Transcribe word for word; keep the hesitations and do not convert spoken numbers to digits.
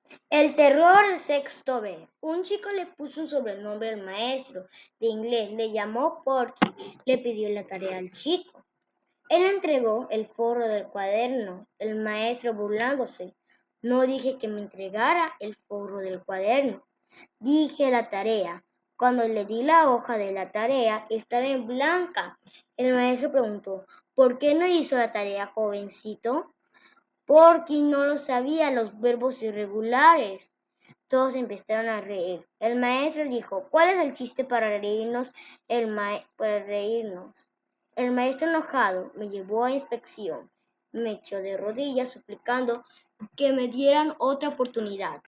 El terror de sexto B. Un chico le puso un sobrenombre al maestro de inglés, le llamó Porky, le pidió la tarea al chico. Él entregó el forro del cuaderno, el maestro burlándose. No dije que me entregara el forro del cuaderno, dije la tarea. Cuando le di la hoja de la tarea, estaba en blanca. El maestro preguntó, ¿por qué no hizo la tarea, jovencito? Porque no lo sabía los verbos irregulares. Todos empezaron a reír. El maestro dijo, ¿cuál es el chiste para reírnos? El ma para reírnos. El maestro enojado me llevó a inspección. Me echó de rodillas suplicando que me dieran otra oportunidad.